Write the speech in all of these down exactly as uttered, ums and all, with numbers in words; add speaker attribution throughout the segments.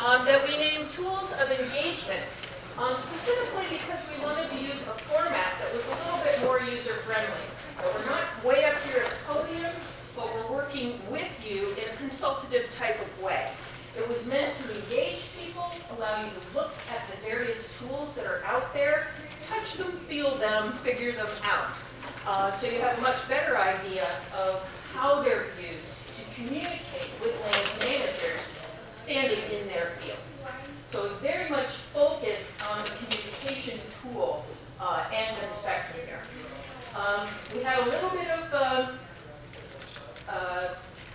Speaker 1: um, that we named Tools of Engagement, um, specifically because we wanted to use a format that was a little bit more user-friendly. So we're not way up here at the podium, but we're working with you in a consultative type of way. It was meant to engage people, allow you to look at the various tools that are out there, touch them, feel them, figure them out. Uh, so you have a much better idea of how they're used to communicate with land managers standing in their field. So it's very much focused on the communication tool uh, end of the spectrum here. Um, we had a little bit of uh, uh,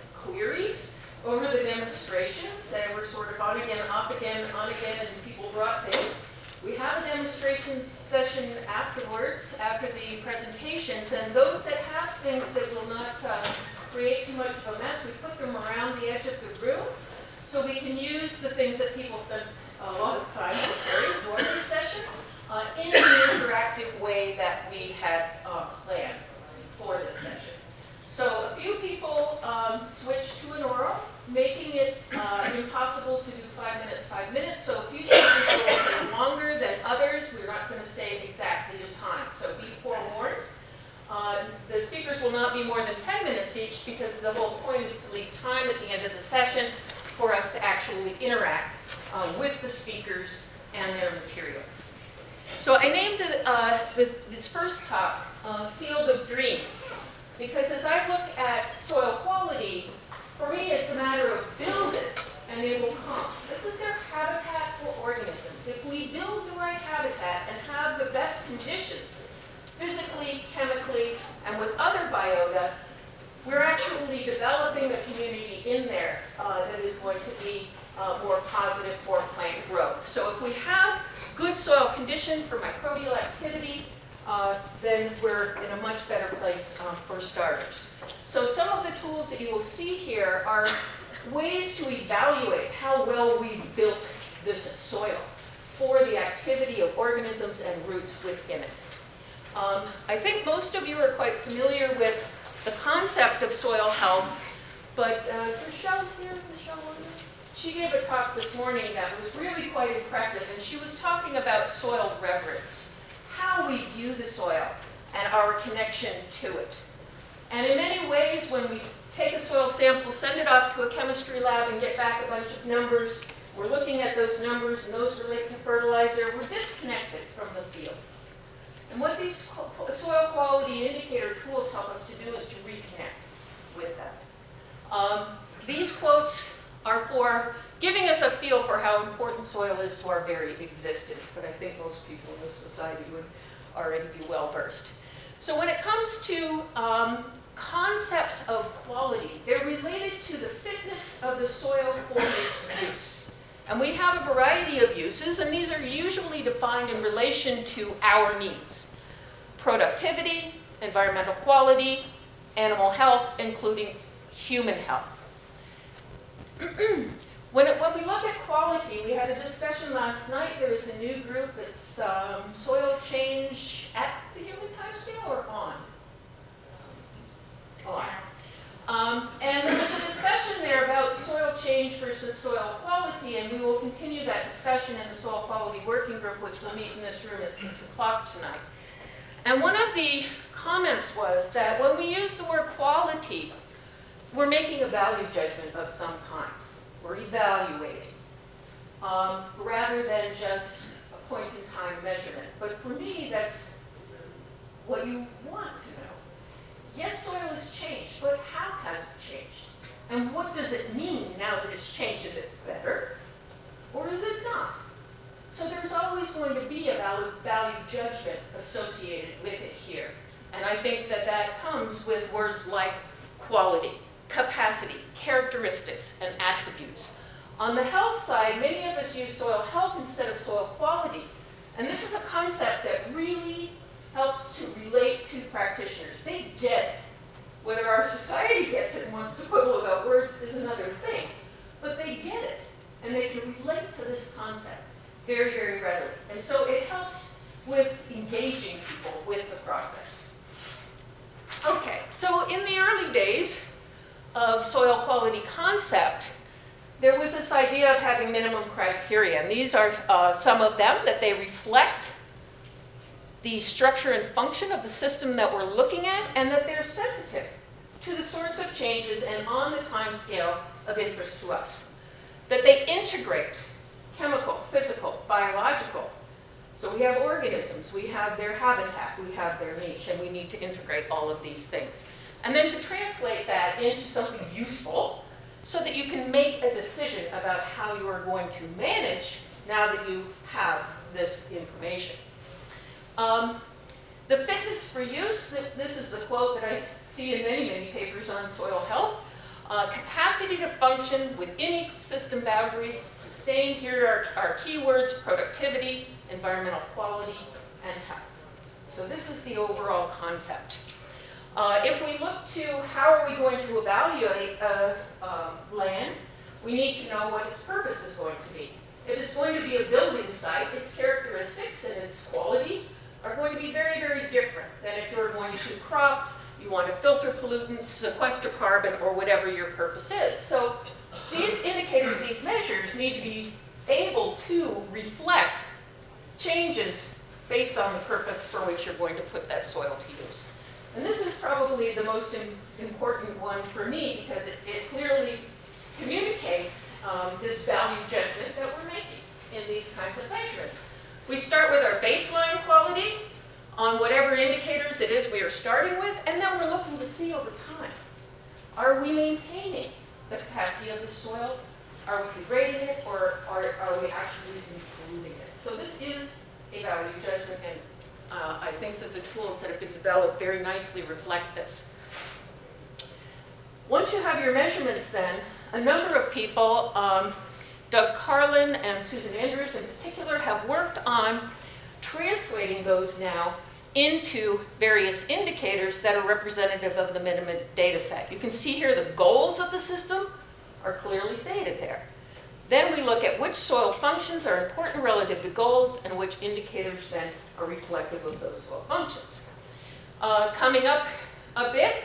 Speaker 1: queries over the demonstrations. They were sort of on again, off again, on again, and people brought things. We have a demonstration session afterwards, after the presentations, and those that have things that will not uh, create too much of a mess, we put them around the edge of the room so we can use the things that people spend a lot of time preparing for this session uh, in an interactive way that we had uh, planned for this session. So a few people um, switched to an oral, making it uh, impossible to do five minutes, five minutes. So a few speakers will say longer than others. We're not going to say exactly the time. So be forewarned. Uh, the speakers will not be more than ten minutes each because the whole point is to leave time at the end of the session for us to actually interact uh, with the speakers and their materials. So I named it, uh, this, this first talk, uh, Field of Dreams, because as I look at soil quality, for me it's a matter of build it and they will come. This is their habitat for organisms. If we build the right habitat and have the best conditions, physically, chemically, and with other biota, we're actually developing a community in there uh, that is going to be uh, more positive for plant growth. So if we have good soil condition for microbial activity, uh, then we're in a much better place um, for starters. So some of the tools that you will see here are ways to evaluate how well we've built this soil for the activity of organisms and roots within it. Um, I think most of you are quite familiar with the concept of soil health, but uh, is Michelle here? Michelle Warner? She gave a talk this morning that was really quite impressive, and she was talking about soil reverence, how we view the soil and our connection to it. And in many ways, when we take a soil sample, send it off to a chemistry lab and get back a bunch of numbers, we're looking at those numbers and those relate to fertilizer, we're disconnected from the field. And what these soil quality indicator tools help us to do is to reconnect with that. Um, these quotes are for giving us a feel for how important soil is to our very existence, but I think most people in this society would already be well versed. So when it comes to um, concepts of quality, they're related to the fitness of the soil for its use. And we have a variety of uses, and these are usually defined in relation to our needs. Productivity, environmental quality, animal health, including human health. when, it, when we look at quality, we had a discussion last night. There is a new group. It's um, soil change at the human timescale or on? On. Um, and there was a discussion there about soil change versus soil quality, and we will continue that discussion in the soil quality working group, which will meet in this room at six o'clock tonight. And one of the comments was that when we use the word quality, we're making a value judgment of some kind. We're evaluating, um, rather than just a point-in-time measurement. But for me, that's what you want to know. Yes, soil has changed, but how has it changed? And what does it mean now that it's changed? Is it better, or is it not? So there's always going to be a value, value judgment associated with it here. And I think that that comes with words like quality, capacity, characteristics, and attributes. On the health side, many of us use soil health instead of soil quality. And this is a concept that really helps to relate to practitioners. They get it. Whether our society gets it and wants to quibble about words is another thing. But they get it. And they can relate to this concept very, very readily. And so it helps with engaging people with the process. Okay, so in the early days of soil quality concept, there was this idea of having minimum criteria, and these are uh, some of them, that they reflect the structure and function of the system that we're looking at, and that they're sensitive to the sorts of changes and on the time scale of interest to us. That they integrate chemical, physical, biological. So we have organisms, we have their habitat, we have their niche, and we need to integrate all of these things. And then to translate that into something useful so that you can make a decision about how you are going to manage now that you have this information. Um, the fitness for use, this is the quote that I see in many, many papers on soil health. Uh, capacity to function within ecosystem boundaries. Sustain, here are our keywords: productivity, environmental quality, and health. So this is the overall concept. Uh, if we look to how are we going to evaluate uh, uh, land, we need to know what its purpose is going to be. If it's going to be a building site, its characteristics and its quality are going to be very, very different than if you're going to crop, you want to filter pollutants, sequester carbon, or whatever your purpose is. So these indicators, these measures, need to be able to reflect changes based on the purpose for which you're going to put that soil to use. And this is probably the most important one for me because it, it clearly communicates um, this value judgment that we're making in these kinds of measurements. We start with our baseline quality on whatever indicators it is we are starting with, and then we're looking to see over time. Are we maintaining the capacity of the soil? Are we degrading it, or are, are we actually improving it? So this is a value judgment, and uh, I think that the tools that have been developed very nicely reflect this. Once you have your measurements then, a number of people, um, Doug Carlin and Susan Andrews in particular, have worked on translating those now into various indicators that are representative of the minimum data set. You can see here the goals of the system are clearly stated there. Then we look at which soil functions are important relative to goals and which indicators then are reflective of those soil functions. Uh, coming up a bit,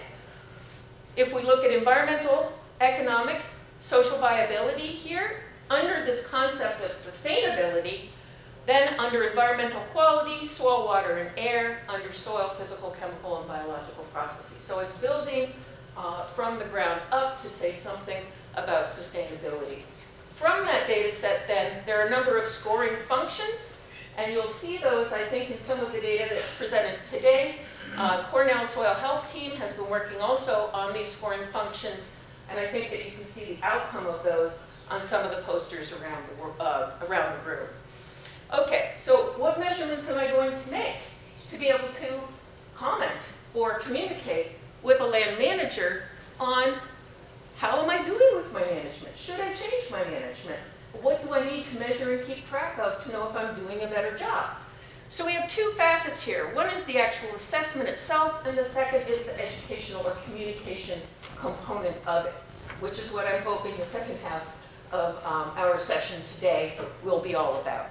Speaker 1: if we look at environmental, economic, social viability here, under this concept of sustainability, then under environmental quality, soil, water, and air, under soil, physical, chemical, and biological processes. So it's building uh, from the ground up to say something about sustainability. From that data set, then, there are a number of scoring functions, and you'll see those, I think, in some of the data that's presented today. Uh, Cornell Soil Health Team has been working also on these scoring functions, and I think that you can see the outcome of those on some of the posters around the, uh, around the room. Okay, so what measurements am I going to make to be able to comment or communicate with a land manager on how am I doing with my management? Should I change my management? What do I need to measure and keep track of to know if I'm doing a better job? So we have two facets here. One is the actual assessment itself, and the second is the educational or communication component of it, which is what I'm hoping the second half of um, our session today will be all about.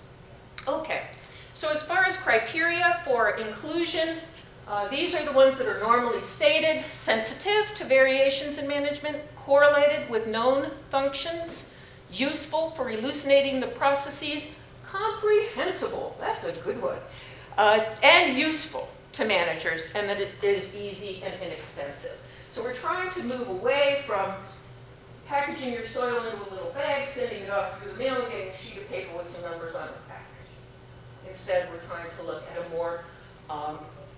Speaker 1: Okay, so as far as criteria for inclusion, uh, these are the ones that are normally stated: sensitive to variations in management, correlated with known functions, useful for elucidating the processes, comprehensible, that's a good one, uh, and useful to managers, and that it is easy and inexpensive. So we're trying to move away from packaging your soil into a little bag, sending it off through the mail, and getting a sheet of paper with some numbers on the package. Instead, we're trying to look at a more um,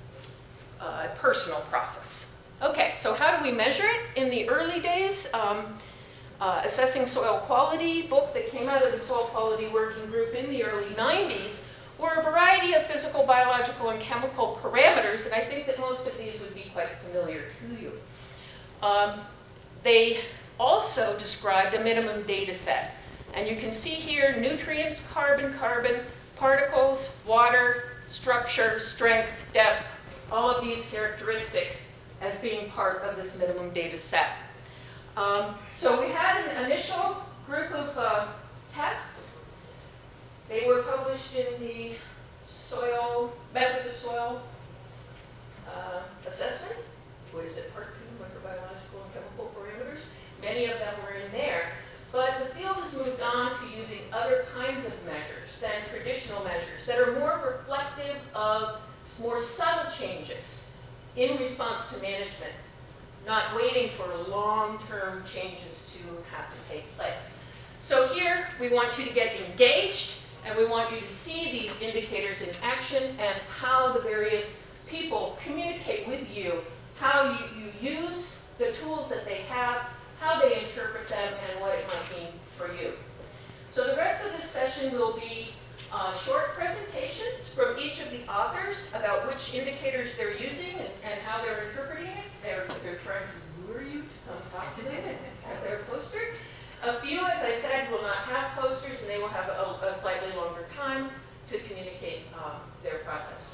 Speaker 1: uh, personal process. Okay, so how do we measure it? In the early days, um, uh, Assessing Soil Quality book that came out of the Soil Quality Working Group in the early nineties were a variety of physical, biological, and chemical parameters, and I think that most of these would be quite familiar to you. Um, they also described a minimum data set. And you can see here nutrients, carbon, carbon, particles, water, structure, strength, depth, all of these characteristics as being part of this minimum data set. Um, so we had an initial group of uh, tests. They were published in the Soil, Methods of Soil uh, Assessment. What is it, part two, microbiological and chemical parameters? Many of them were in there. But in response to management, not waiting for long-term changes to have to take place. So here, we want you to get engaged, and we want you to see these indicators in action and how the various people communicate with you, how you, you use the tools that they have, how they interpret them, and what it might mean for you. So the rest of this session will be uh, short presentations from each of the authors about which indicators they're using and, and how they're interpreting it. They're, they're trying to lure you to come talk to them and have their poster. A few, as I said, will not have posters, and they will have a, a slightly longer time to communicate um, their process.